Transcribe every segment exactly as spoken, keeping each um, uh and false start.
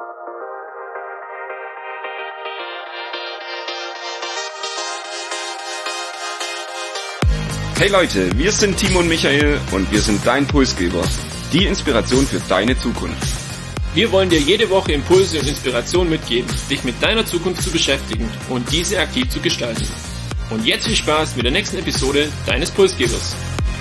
Hey Leute, wir sind Timo und Michael und wir sind dein Pulsgeber, die Inspiration für deine Zukunft. Wir wollen dir jede Woche Impulse und Inspiration mitgeben, dich mit deiner Zukunft zu beschäftigen und diese aktiv zu gestalten. Und jetzt viel Spaß mit der nächsten Episode deines Pulsgebers.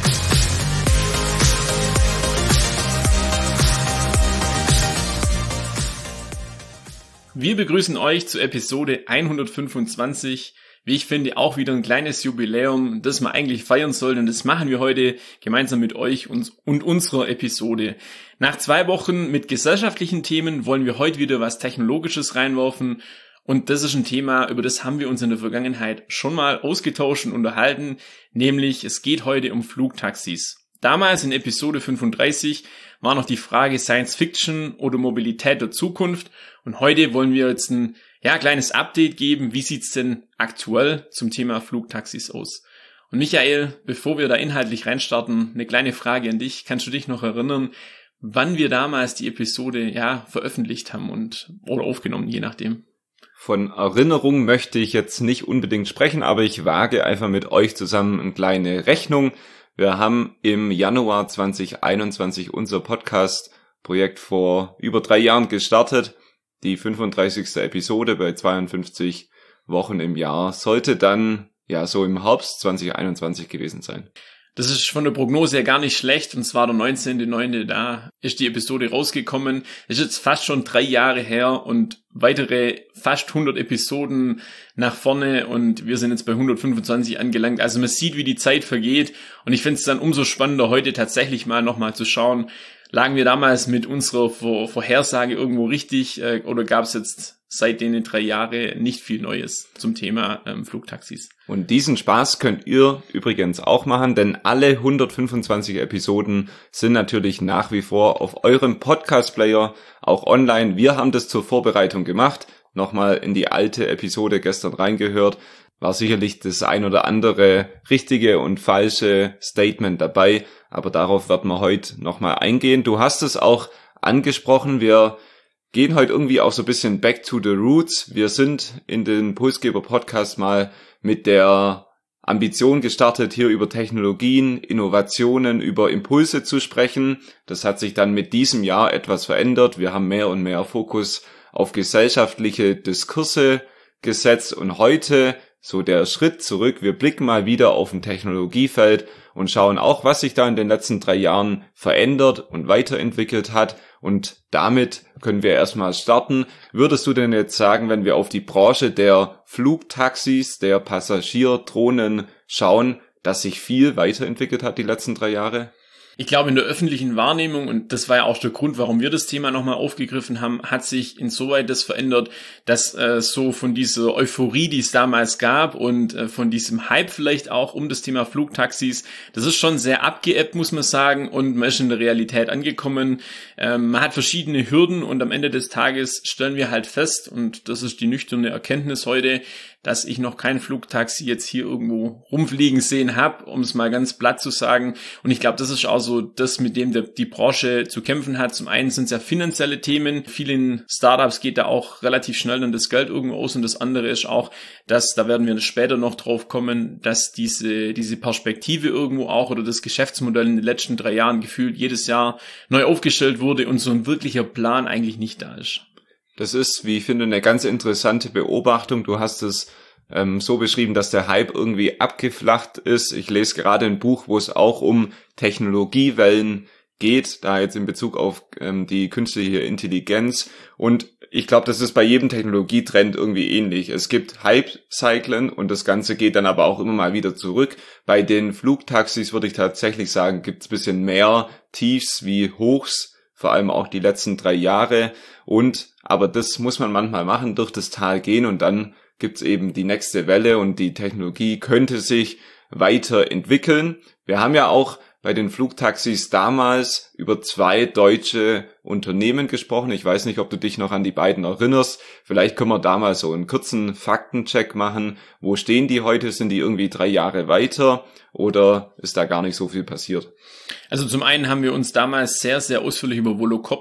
Wir begrüßen euch zur Episode hundertfünfundzwanzig. Wie ich finde, auch wieder ein kleines Jubiläum, das wir eigentlich feiern sollten. Und das machen wir heute gemeinsam mit euch und, und unserer Episode. Nach zwei Wochen mit gesellschaftlichen Themen wollen wir heute wieder was Technologisches reinwerfen. Und das ist ein Thema, über das haben wir uns in der Vergangenheit schon mal ausgetauscht und unterhalten. Nämlich, es geht heute um Flugtaxis. Damals in Episode fünfunddreißig war noch die Frage Science Fiction oder Mobilität der Zukunft. Und heute wollen wir jetzt ein ja, kleines Update geben. Wie sieht's denn aktuell zum Thema Flugtaxis aus? Und Michael, bevor wir da inhaltlich reinstarten, eine kleine Frage an dich. Kannst du dich noch erinnern, wann wir damals die Episode ja veröffentlicht haben und oder aufgenommen, je nachdem? Von Erinnerung möchte ich jetzt nicht unbedingt sprechen, aber ich wage einfach mit euch zusammen eine kleine Rechnung. Wir haben im Januar zwanzig einundzwanzig unser Podcast-Projekt vor über drei Jahren gestartet. Die fünfunddreißigste Episode bei zweiundfünfzig Wochen im Jahr sollte dann ja so im Herbst zwanzig einundzwanzig gewesen sein. Das ist von der Prognose her gar nicht schlecht, und zwar der neunzehnten neunten Da ist die Episode rausgekommen. Ist jetzt fast schon drei Jahre her und weitere fast hundert Episoden nach vorne und wir sind jetzt bei hundertfünfundzwanzig angelangt. Also man sieht, wie die Zeit vergeht, und ich finde es dann umso spannender, heute tatsächlich mal nochmal zu schauen, lagen wir damals mit unserer Vor- Vorhersage irgendwo richtig äh, oder gab es jetzt seit den drei Jahren nicht viel Neues zum Thema ähm, Flugtaxis? Und diesen Spaß könnt ihr übrigens auch machen, denn alle hundertfünfundzwanzig Episoden sind natürlich nach wie vor auf eurem Podcast-Player, auch online. Wir haben das zur Vorbereitung gemacht, nochmal in die alte Episode gestern reingehört. War sicherlich das ein oder andere richtige und falsche Statement dabei, aber darauf werden wir heute nochmal eingehen. Du hast es auch angesprochen, wir gehen heute irgendwie auch so ein bisschen back to the roots. Wir sind in den Pulsgeber-Podcast mal mit der Ambition gestartet, hier über Technologien, Innovationen, über Impulse zu sprechen. Das hat sich dann mit diesem Jahr etwas verändert. Wir haben mehr und mehr Fokus auf gesellschaftliche Diskurse gesetzt und heute so der Schritt zurück. Wir blicken mal wieder auf ein Technologiefeld und schauen auch, was sich da in den letzten drei Jahren verändert und weiterentwickelt hat. Und damit können wir erstmal starten. Würdest du denn jetzt sagen, wenn wir auf die Branche der Flugtaxis, der Passagierdrohnen schauen, dass sich viel weiterentwickelt hat die letzten drei Jahre? Ich glaube, in der öffentlichen Wahrnehmung, und das war ja auch der Grund, warum wir das Thema nochmal aufgegriffen haben, hat sich insoweit das verändert, dass äh, so von dieser Euphorie, die es damals gab und äh, von diesem Hype vielleicht auch um das Thema Flugtaxis, das ist schon sehr abgeebbt, muss man sagen, und man ist in der Realität angekommen. Ähm, man hat verschiedene Hürden und am Ende des Tages stellen wir halt fest, und das ist die nüchterne Erkenntnis heute, dass ich noch kein Flugtaxi jetzt hier irgendwo rumfliegen sehen habe, um es mal ganz platt zu sagen. Und ich glaube, das ist auch so das, mit dem der, die Branche zu kämpfen hat. Zum einen sind es ja finanzielle Themen. Vielen Startups geht da auch relativ schnell dann das Geld irgendwo aus. Und das andere ist auch, dass, da werden wir später noch drauf kommen, dass diese diese Perspektive irgendwo auch oder das Geschäftsmodell in den letzten drei Jahren gefühlt jedes Jahr neu aufgestellt wurde und so ein wirklicher Plan eigentlich nicht da ist. Das ist, wie ich finde, eine ganz interessante Beobachtung. Du hast es ähm, so beschrieben, dass der Hype irgendwie abgeflacht ist. Ich lese gerade ein Buch, wo es auch um Technologiewellen geht, da jetzt in Bezug auf ähm, die künstliche Intelligenz. Und ich glaube, das ist bei jedem Technologietrend irgendwie ähnlich. Es gibt Hype-Zyklen und das Ganze geht dann aber auch immer mal wieder zurück. Bei den Flugtaxis würde ich tatsächlich sagen, gibt es ein bisschen mehr Tiefs wie Hochs, vor allem auch die letzten drei Jahre. Und aber das muss man manchmal machen, durch das Tal gehen, und dann gibt's eben die nächste Welle und die Technologie könnte sich weiterentwickeln. Wir haben ja auch bei den Flugtaxis damals über zwei deutsche Unternehmen gesprochen. Ich weiß nicht, ob du dich noch an die beiden erinnerst. Vielleicht können wir da mal so einen kurzen Faktencheck machen. Wo stehen die heute? Sind die irgendwie drei Jahre weiter oder ist da gar nicht so viel passiert? Also zum einen haben wir uns damals sehr, sehr ausführlich über Volocopter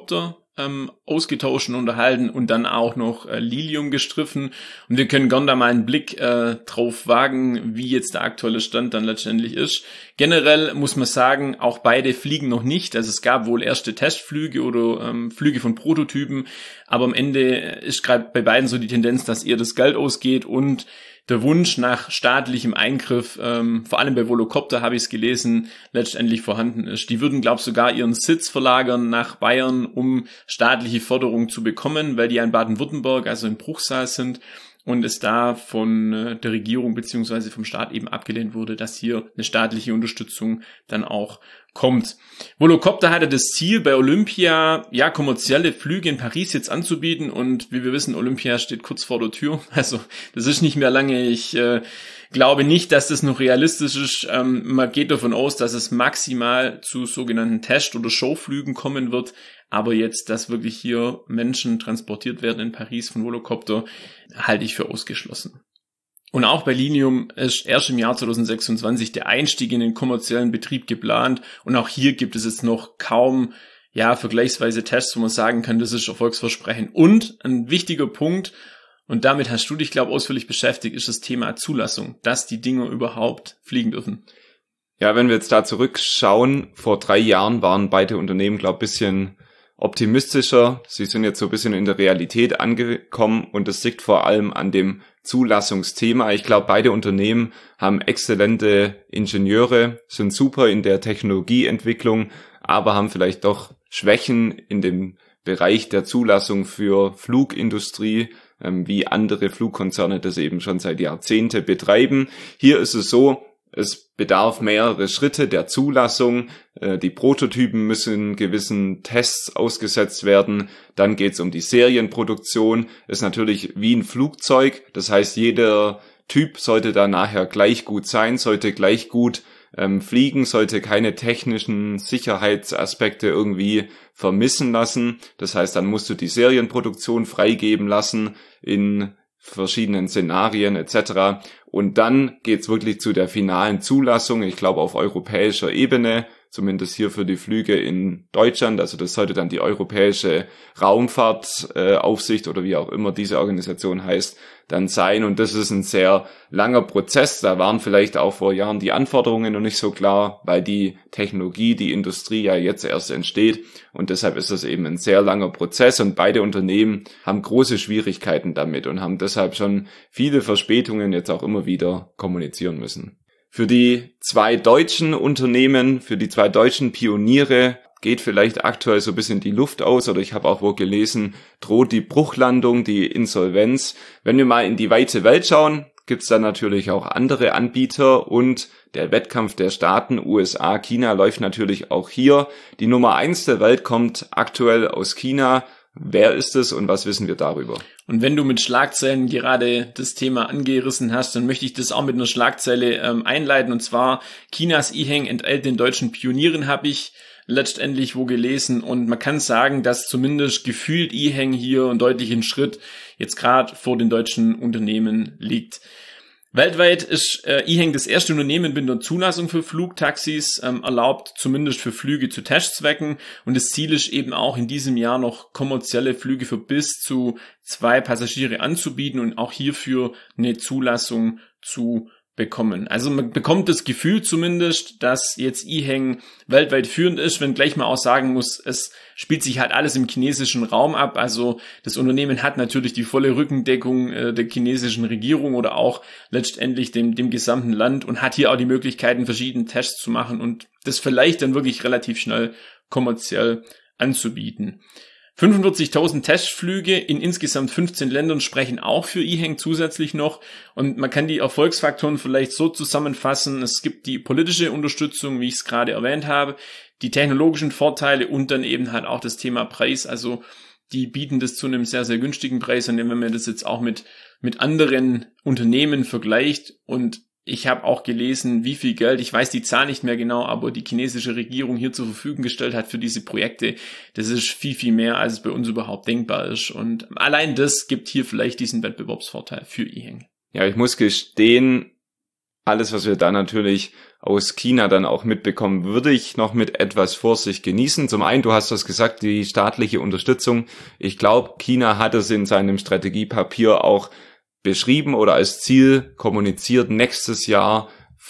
ähm, ausgetauscht und unterhalten und dann auch noch äh, Lilium gestriffen. Und wir können gern da mal einen Blick äh, drauf wagen, wie jetzt der aktuelle Stand dann letztendlich ist. Generell muss man sagen, auch beide fliegen noch nicht. Also es gab wohl erste Testflüge oder ähm, Flüge von Prototypen, aber am Ende ist gerade bei beiden so die Tendenz, dass eher das Geld ausgeht und der Wunsch nach staatlichem Eingriff, ähm, vor allem bei Volocopter habe ich es gelesen, letztendlich vorhanden ist. Die würden, glaube ich, sogar ihren Sitz verlagern nach Bayern, um staatliche Förderung zu bekommen, weil die ja in Baden-Württemberg, also in Bruchsal sind und es da von äh, der Regierung beziehungsweise vom Staat eben abgelehnt wurde, dass hier eine staatliche Unterstützung dann auch kommt. Volocopter hatte das Ziel, bei Olympia ja kommerzielle Flüge in Paris jetzt anzubieten und wie wir wissen, Olympia steht kurz vor der Tür, also das ist nicht mehr lange. Ich äh, glaube nicht, dass das noch realistisch ist. Ähm, man geht davon aus, dass es maximal zu sogenannten Test- oder Showflügen kommen wird, aber jetzt, dass wirklich hier Menschen transportiert werden in Paris von Volocopter, halte ich für ausgeschlossen. Und auch bei Lilium ist erst im Jahr zwanzig sechsundzwanzig der Einstieg in den kommerziellen Betrieb geplant. Und auch hier gibt es jetzt noch kaum, ja, vergleichsweise Tests, wo man sagen kann, das ist erfolgsversprechend. Und ein wichtiger Punkt, und damit hast du dich, glaube ich, ausführlich beschäftigt, ist das Thema Zulassung, dass die Dinger überhaupt fliegen dürfen. Ja, wenn wir jetzt da zurückschauen, vor drei Jahren waren beide Unternehmen, glaube ich, ein bisschen optimistischer. Sie sind jetzt so ein bisschen in der Realität angekommen und das liegt vor allem an dem Zulassungsthema. Ich glaube, beide Unternehmen haben exzellente Ingenieure, sind super in der Technologieentwicklung, aber haben vielleicht doch Schwächen in dem Bereich der Zulassung für Flugindustrie, ähm, wie andere Flugkonzerne das eben schon seit Jahrzehnten betreiben. Hier ist es so, es bedarf mehrere Schritte der Zulassung. Die Prototypen müssen gewissen Tests ausgesetzt werden. Dann geht es um die Serienproduktion. Ist natürlich wie ein Flugzeug. Das heißt, jeder Typ sollte da nachher gleich gut sein, sollte gleich gut ähm, fliegen, sollte keine technischen Sicherheitsaspekte irgendwie vermissen lassen. Das heißt, dann musst du die Serienproduktion freigeben lassen in verschiedenen Szenarien et cetera. Und dann geht's wirklich zu der finalen Zulassung, ich glaube auf europäischer Ebene, zumindest hier für die Flüge in Deutschland. Also das sollte dann die Europäische Raumfahrtaufsicht äh, oder wie auch immer diese Organisation heißt, dann sein. Und das ist ein sehr langer Prozess. Da waren vielleicht auch vor Jahren die Anforderungen noch nicht so klar, weil die Technologie, die Industrie ja jetzt erst entsteht. Und deshalb ist das eben ein sehr langer Prozess. Und beide Unternehmen haben große Schwierigkeiten damit und haben deshalb schon viele Verspätungen jetzt auch immer wieder kommunizieren müssen. Für die zwei deutschen Unternehmen, für die zwei deutschen Pioniere geht vielleicht aktuell so ein bisschen die Luft aus, oder ich habe auch wohl gelesen, droht die Bruchlandung, die Insolvenz. Wenn wir mal in die weite Welt schauen, gibt's da natürlich auch andere Anbieter und der Wettkampf der Staaten, U S A, China, läuft natürlich auch hier. Die Nummer eins der Welt kommt aktuell aus China. Wer ist es und was wissen wir darüber? Und wenn du mit Schlagzeilen gerade das Thema angerissen hast, dann möchte ich das auch mit einer Schlagzeile ähm, einleiten. Und zwar, Chinas E-Heng enteilt den deutschen Pionieren, habe ich letztendlich wo gelesen. Und man kann sagen, dass zumindest gefühlt E-Heng hier einen deutlichen Schritt jetzt gerade vor den deutschen Unternehmen liegt. Weltweit ist äh, E-Heng das erste Unternehmen mit einer Zulassung für Flugtaxis, ähm, erlaubt zumindest für Flüge zu Testzwecken, und das Ziel ist eben auch in diesem Jahr noch kommerzielle Flüge für bis zu zwei Passagiere anzubieten und auch hierfür eine Zulassung zu bekommen. Also man bekommt das Gefühl zumindest, dass jetzt E-Heng weltweit führend ist, wenn gleich mal auch sagen muss, es spielt sich halt alles im chinesischen Raum ab. Also das Unternehmen hat natürlich die volle Rückendeckung äh, der chinesischen Regierung oder auch letztendlich dem, dem gesamten Land und hat hier auch die Möglichkeiten, verschiedene Tests zu machen und das vielleicht dann wirklich relativ schnell kommerziell anzubieten. fünfundvierzigtausend Testflüge in insgesamt fünfzehn Ländern sprechen auch für E-Heng zusätzlich noch. Und man kann die Erfolgsfaktoren vielleicht so zusammenfassen. Es gibt die politische Unterstützung, wie ich es gerade erwähnt habe, die technologischen Vorteile und dann eben halt auch das Thema Preis. Also die bieten das zu einem sehr, sehr günstigen Preis. Und wenn man das jetzt auch mit, mit anderen Unternehmen vergleicht, und ich habe auch gelesen, wie viel Geld, ich weiß die Zahl nicht mehr genau, aber die chinesische Regierung hier zur Verfügung gestellt hat für diese Projekte, das ist viel, viel mehr, als es bei uns überhaupt denkbar ist. Und allein das gibt hier vielleicht diesen Wettbewerbsvorteil für E-Heng. Ja, ich muss gestehen, alles, was wir da natürlich aus China dann auch mitbekommen, würde ich noch mit etwas Vorsicht genießen. Zum einen, du hast das gesagt, die staatliche Unterstützung. Ich glaube, China hat es in seinem Strategiepapier auch beschrieben oder als Ziel kommuniziert, nächstes Jahr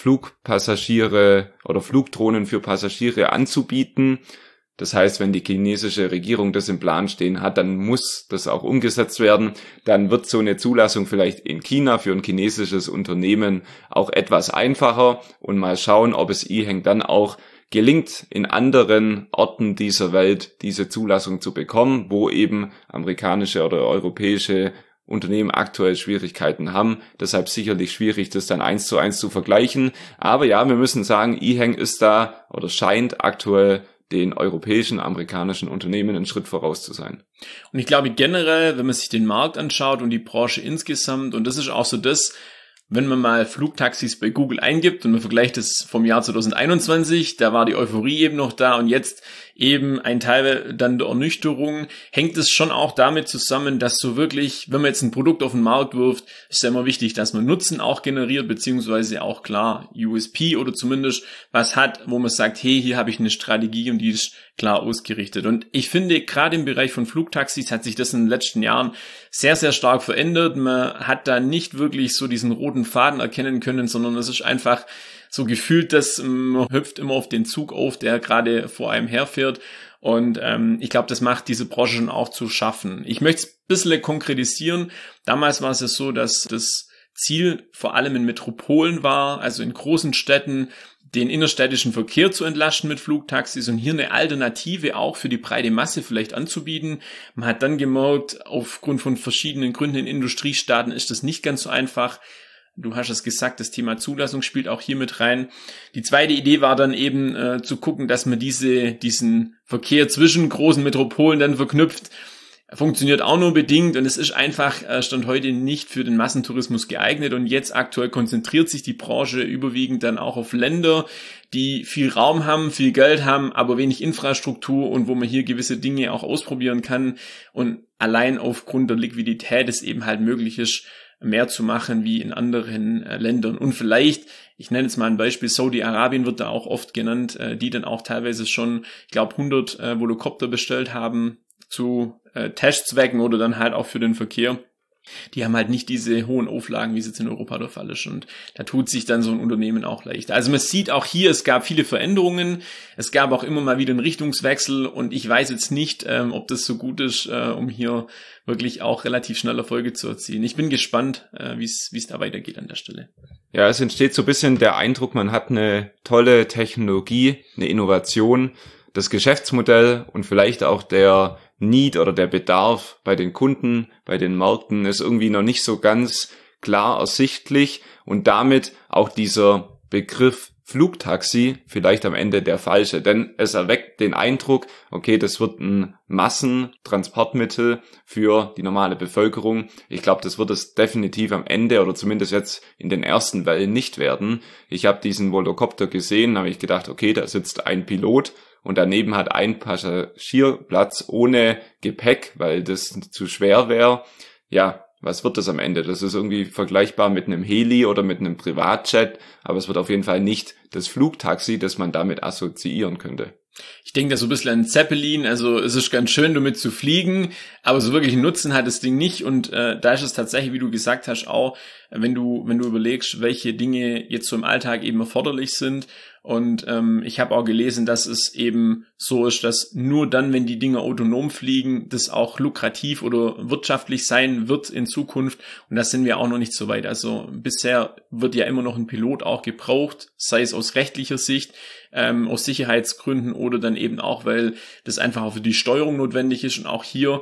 Flugpassagiere oder Flugdrohnen für Passagiere anzubieten. Das heißt, wenn die chinesische Regierung das im Plan stehen hat, dann muss das auch umgesetzt werden. Dann wird so eine Zulassung vielleicht in China für ein chinesisches Unternehmen auch etwas einfacher und mal schauen, ob es E-Hang dann auch gelingt, in anderen Orten dieser Welt diese Zulassung zu bekommen, wo eben amerikanische oder europäische Unternehmen aktuell Schwierigkeiten haben. Deshalb sicherlich schwierig, das dann eins zu eins zu vergleichen. Aber ja, wir müssen sagen, E-Hang ist da oder scheint aktuell den europäischen, amerikanischen Unternehmen einen Schritt voraus zu sein. Und ich glaube generell, wenn man sich den Markt anschaut und die Branche insgesamt, und das ist auch so das, wenn man mal Flugtaxis bei Google eingibt und man vergleicht es vom Jahr zwanzig einundzwanzig, da war die Euphorie eben noch da und jetzt eben ein Teil dann der Ernüchterung, hängt es schon auch damit zusammen, dass so wirklich, wenn man jetzt ein Produkt auf den Markt wirft, ist ja immer wichtig, dass man Nutzen auch generiert, beziehungsweise auch klar U S P oder zumindest was hat, wo man sagt, hey, hier habe ich eine Strategie und die ist klar ausgerichtet. Und ich finde, gerade im Bereich von Flugtaxis hat sich das in den letzten Jahren sehr, sehr stark verändert. Man hat da nicht wirklich so diesen roten Faden erkennen können, sondern es ist einfach so gefühlt, dass man hüpft immer auf den Zug auf, der gerade vor einem herfährt. Und ähm, ich glaube, das macht diese Branche schon auch zu schaffen. Ich möchte es ein bisschen konkretisieren. Damals war es ja so, dass das Ziel vor allem in Metropolen war, also in großen Städten, den innerstädtischen Verkehr zu entlasten mit Flugtaxis und hier eine Alternative auch für die breite Masse vielleicht anzubieten. Man hat dann gemerkt, aufgrund von verschiedenen Gründen in Industriestaaten ist das nicht ganz so einfach. Du hast es gesagt, das Thema Zulassung spielt auch hier mit rein. Die zweite Idee war dann eben äh, zu gucken, dass man diese diesen Verkehr zwischen großen Metropolen dann verknüpft. Funktioniert auch nur bedingt und es ist einfach äh, Stand heute nicht für den Massentourismus geeignet und jetzt aktuell konzentriert sich die Branche überwiegend dann auch auf Länder, die viel Raum haben, viel Geld haben, aber wenig Infrastruktur und wo man hier gewisse Dinge auch ausprobieren kann und allein aufgrund der Liquidität es eben halt möglich ist, mehr zu machen wie in anderen äh, Ländern. Und vielleicht, ich nenne jetzt mal ein Beispiel, Saudi-Arabien wird da auch oft genannt, äh, die dann auch teilweise schon, ich glaube, hundert äh, Volocopter bestellt haben zu äh, Testzwecken oder dann halt auch für den Verkehr. Die haben halt nicht diese hohen Auflagen, wie es jetzt in Europa der Fall ist. Und da tut sich dann so ein Unternehmen auch leichter. Also man sieht auch hier, es gab viele Veränderungen. Es gab auch immer mal wieder einen Richtungswechsel. Und ich weiß jetzt nicht, ähm, ob das so gut ist, äh, um hier wirklich auch relativ schnell Erfolge zu erzielen. Ich bin gespannt, äh, wie es wie es da weitergeht an der Stelle. Ja, es entsteht so ein bisschen der Eindruck, man hat eine tolle Technologie, eine Innovation, das Geschäftsmodell und vielleicht auch der Need oder der Bedarf bei den Kunden, bei den Märkten ist irgendwie noch nicht so ganz klar ersichtlich und damit auch dieser Begriff Flugtaxi vielleicht am Ende der falsche, denn es erweckt den Eindruck, okay, das wird ein Massentransportmittel für die normale Bevölkerung. Ich glaube, das wird es definitiv am Ende oder zumindest jetzt in den ersten Wellen nicht werden. Ich habe diesen Volocopter gesehen, habe ich gedacht, okay, da sitzt ein Pilot und daneben hat ein Passagierplatz ohne Gepäck, weil das zu schwer wäre. Ja, was wird das am Ende? Das ist irgendwie vergleichbar mit einem Heli oder mit einem Privatjet, aber es wird auf jeden Fall nicht das Flugtaxi, das man damit assoziieren könnte. Ich denke da so ein bisschen an Zeppelin, also es ist ganz schön, damit zu fliegen, aber so wirklich einen Nutzen hat das Ding nicht und äh, da ist es tatsächlich, wie du gesagt hast, auch, wenn du wenn du überlegst, welche Dinge jetzt so im Alltag eben erforderlich sind und ähm, ich habe auch gelesen, dass es eben so ist, dass nur dann, wenn die Dinge autonom fliegen, das auch lukrativ oder wirtschaftlich sein wird in Zukunft und da sind wir auch noch nicht so weit. Also bisher wird ja immer noch ein Pilot auch gebraucht, sei es aus rechtlicher Sicht, ähm, aus Sicherheitsgründen oder dann eben auch, weil das einfach auch für die Steuerung notwendig ist und auch hier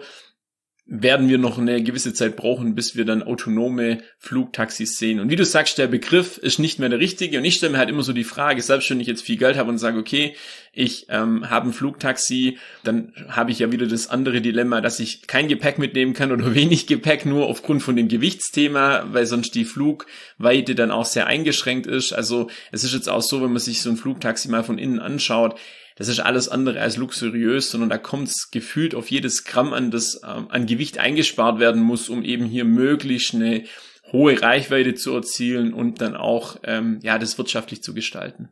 werden wir noch eine gewisse Zeit brauchen, bis wir dann autonome Flugtaxis sehen. Und wie du sagst, der Begriff ist nicht mehr der richtige. Und ich stelle mir halt immer so die Frage, selbst wenn ich jetzt viel Geld habe und sage, okay, ich ähm, habe ein Flugtaxi, dann habe ich ja wieder das andere Dilemma, dass ich kein Gepäck mitnehmen kann oder wenig Gepäck, nur aufgrund von dem Gewichtsthema, weil sonst die Flugweite dann auch sehr eingeschränkt ist. Also es ist jetzt auch so, wenn man sich so ein Flugtaxi mal von innen anschaut, das ist alles andere als luxuriös, sondern da kommt es gefühlt auf jedes Gramm an, das ähm, an Gewicht eingespart werden muss, um eben hier möglichst eine hohe Reichweite zu erzielen und dann auch ähm, ja das wirtschaftlich zu gestalten.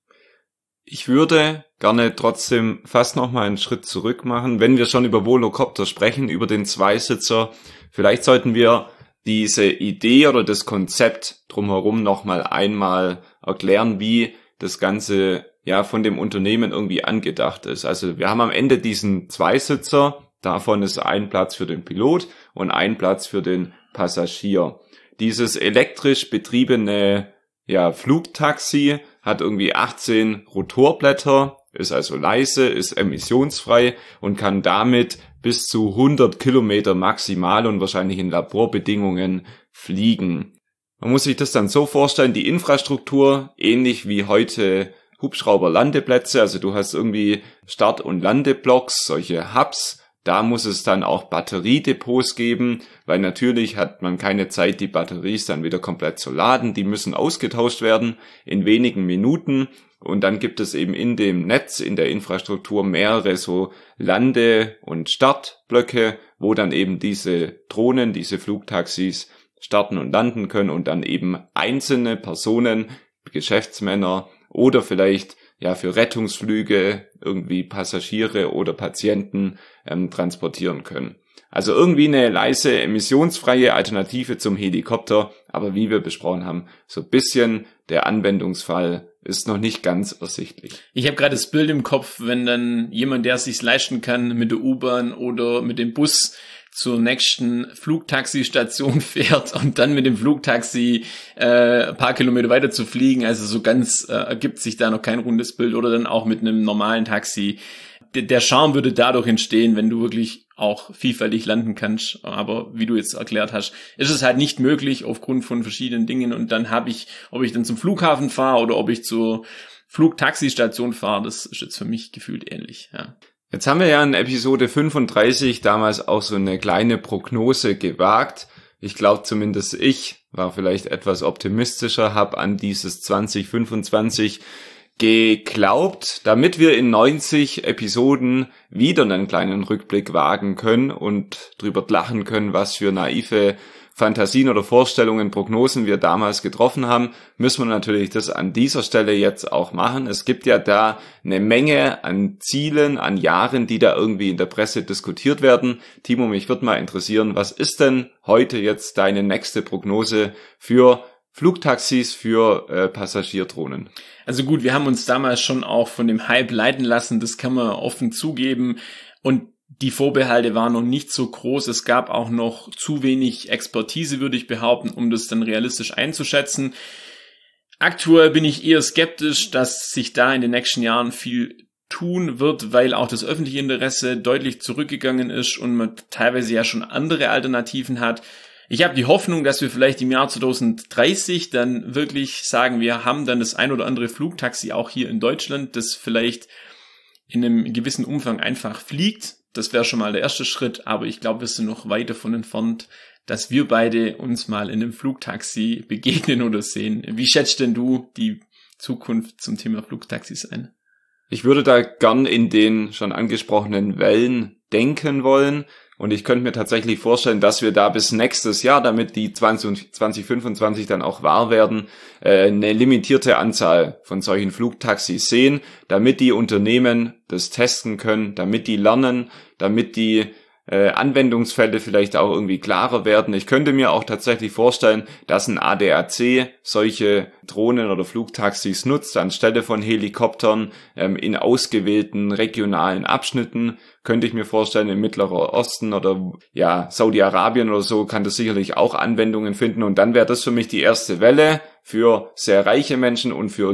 Ich würde gerne trotzdem fast noch mal einen Schritt zurück machen, wenn wir schon über Volocopter sprechen, über den Zweisitzer. Vielleicht sollten wir diese Idee oder das Konzept drumherum noch mal einmal erklären, wie das Ganze ja von dem Unternehmen irgendwie angedacht ist. Also wir haben am Ende diesen Zweisitzer, davon ist ein Platz für den Pilot und ein Platz für den Passagier. Dieses elektrisch betriebene ja, Flugtaxi hat irgendwie achtzehn Rotorblätter, ist also leise, ist emissionsfrei und kann damit bis zu hundert Kilometer maximal und wahrscheinlich in Laborbedingungen fliegen. Man muss sich das dann so vorstellen, die Infrastruktur, ähnlich wie heute Hubschrauber-Landeplätze, also du hast irgendwie Start- und Landeblocks, solche Hubs. Da muss es dann auch Batteriedepots geben, weil natürlich hat man keine Zeit, die Batteries dann wieder komplett zu laden. Die müssen ausgetauscht werden in wenigen Minuten. Und dann gibt es eben in dem Netz, in der Infrastruktur mehrere so Lande- und Startblöcke, wo dann eben diese Drohnen, diese Flugtaxis starten und landen können und dann eben einzelne Personen, Geschäftsmänner oder vielleicht ja für Rettungsflüge irgendwie Passagiere oder Patienten ähm, transportieren können. Also irgendwie eine leise, emissionsfreie Alternative zum Helikopter, aber wie wir besprochen haben, so ein bisschen der Anwendungsfall ist noch nicht ganz ersichtlich. Ich habe gerade das Bild im Kopf, wenn dann jemand, der es sich leisten kann, mit der U-Bahn oder mit dem Bus zur nächsten Flugtaxistation fährt und dann mit dem Flugtaxi äh, ein paar Kilometer weiter zu fliegen. Also so ganz äh, ergibt sich da noch kein rundes Bild. Oder dann auch mit einem normalen Taxi. D- der Charme würde dadurch entstehen, wenn du wirklich auch vielfältig landen kannst. Aber wie du jetzt erklärt hast, ist es halt nicht möglich aufgrund von verschiedenen Dingen. Und dann habe ich, ob ich dann zum Flughafen fahre oder ob ich zur Flugtaxistation fahre, das ist jetzt für mich gefühlt ähnlich, ja. Jetzt haben wir ja in Episode fünfunddreißig damals auch so eine kleine Prognose gewagt. Ich glaube zumindest ich war vielleicht etwas optimistischer, habe an dieses zwanzig fünfundzwanzig geglaubt, damit wir in neunzig Episoden wieder einen kleinen Rückblick wagen können und drüber lachen können, was für naive Fantasien oder Vorstellungen, Prognosen wir damals getroffen haben, müssen wir natürlich das an dieser Stelle jetzt auch machen. Es gibt ja da eine Menge an Zielen, an Jahren, die da irgendwie in der Presse diskutiert werden. Timo, mich würde mal interessieren, was ist denn heute jetzt deine nächste Prognose für Flugtaxis, für äh, Passagierdrohnen? Also gut, wir haben uns damals schon auch von dem Hype leiten lassen, das kann man offen zugeben, und die Vorbehalte waren noch nicht so groß. Es gab auch noch zu wenig Expertise, würde ich behaupten, um das dann realistisch einzuschätzen. Aktuell bin ich eher skeptisch, dass sich da in den nächsten Jahren viel tun wird, weil auch das öffentliche Interesse deutlich zurückgegangen ist und man teilweise ja schon andere Alternativen hat. Ich habe die Hoffnung, dass wir vielleicht im Jahr zwanzig dreißig dann wirklich sagen, wir haben dann das ein oder andere Flugtaxi auch hier in Deutschland, das vielleicht in einem gewissen Umfang einfach fliegt. Das wäre schon mal der erste Schritt, aber ich glaube, wir sind noch weit davon entfernt, dass wir beide uns mal in einem Flugtaxi begegnen oder sehen. Wie schätzt denn du die Zukunft zum Thema Flugtaxis ein? Ich würde da gern in den schon angesprochenen Wellen denken wollen. Und ich könnte mir tatsächlich vorstellen, dass wir da bis nächstes Jahr, damit die zwanzig fünfundzwanzig dann auch wahr werden, eine limitierte Anzahl von solchen Flugtaxis sehen, damit die Unternehmen das testen können, damit die lernen, damit die äh, Anwendungsfälle vielleicht auch irgendwie klarer werden. Ich könnte mir auch tatsächlich vorstellen, dass ein A D A C solche Drohnen oder Flugtaxis nutzt, anstelle von Helikoptern ähm, in ausgewählten regionalen Abschnitten. Könnte ich mir vorstellen, im Mittleren Osten oder ja Saudi-Arabien oder so kann das sicherlich auch Anwendungen finden. Und dann wäre das für mich die erste Welle für sehr reiche Menschen und für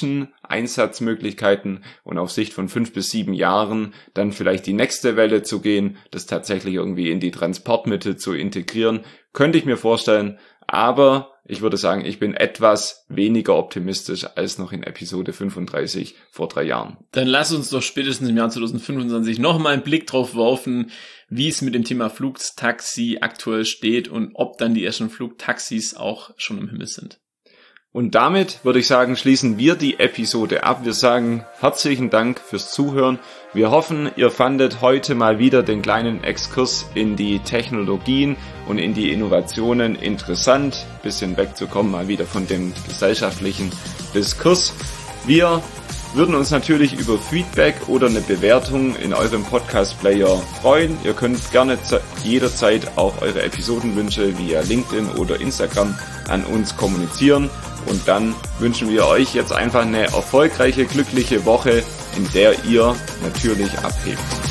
Nischen-Einsatzmöglichkeiten und auf Sicht von fünf bis sieben Jahren dann vielleicht die nächste Welle zu gehen, das tatsächlich irgendwie in die Transportmittel zu integrieren, könnte ich mir vorstellen. Aber ich würde sagen, ich bin etwas weniger optimistisch als noch in Episode fünfunddreißig vor drei Jahren. Dann lass uns doch spätestens im Jahr zwanzig fünfundzwanzig nochmal einen Blick drauf werfen, wie es mit dem Thema Flugtaxi aktuell steht und ob dann die ersten Flugtaxis auch schon im Himmel sind. Und damit würde ich sagen, schließen wir die Episode ab. Wir sagen herzlichen Dank fürs Zuhören. Wir hoffen, ihr fandet heute mal wieder den kleinen Exkurs in die Technologien und in die Innovationen interessant. Bisschen wegzukommen mal wieder von dem gesellschaftlichen Diskurs. Wir würden uns natürlich über Feedback oder eine Bewertung in eurem Podcast-Player freuen. Ihr könnt gerne jederzeit auch eure Episodenwünsche via LinkedIn oder Instagram an uns kommunizieren. Und dann wünschen wir euch jetzt einfach eine erfolgreiche, glückliche Woche, in der ihr natürlich abhebt.